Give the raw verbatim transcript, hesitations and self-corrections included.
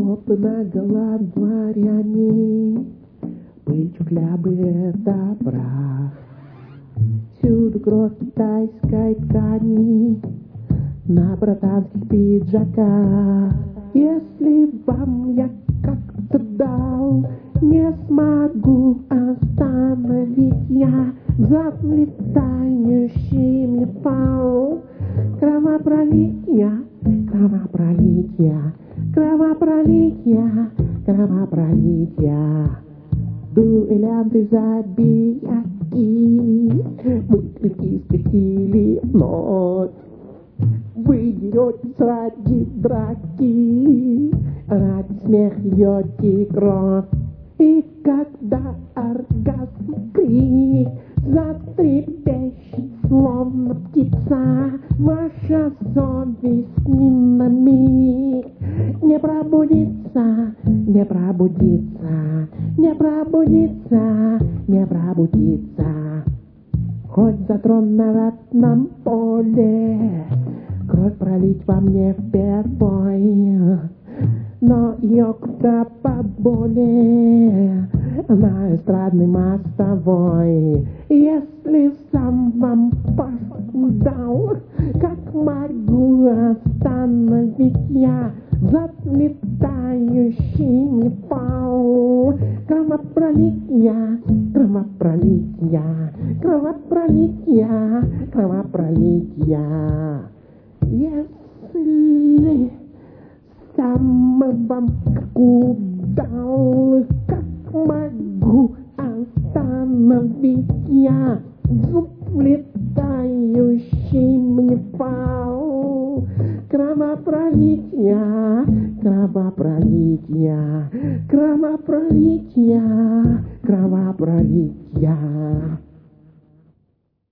Попы наголо дворяне, пыль чухлябы это прах. Всюду кровь китайской ткани на братанских пиджаках. Если вам я как-то дал, не смогу остановить я взад летающий мне пал. Кровопролития, кровопролития, кровопролития, кровопролития. Дуэлянты забияки, мы клинки скрестили вновь. Вы деретесь ради драки, ради смех льете кровь. И когда оргазм крик затрепещет, словно птица, ваша совесть ни на миг не пробудится, не пробудится, не пробудится, не пробудится. Хоть за трон на ратном поле кровь пролить во мне впервой, но ее куда поболее на эстрадной мостовой. Если сам вам паспорт дал, как могу остановить я взад летающий мне пал? Кровопролития, кровопролития, кровопролития, кровопролития. Если сам вам как дал, как могу остановить я зуб летающий мне пал? Кровопролития, кровопролития, кровопролития, кровопролития.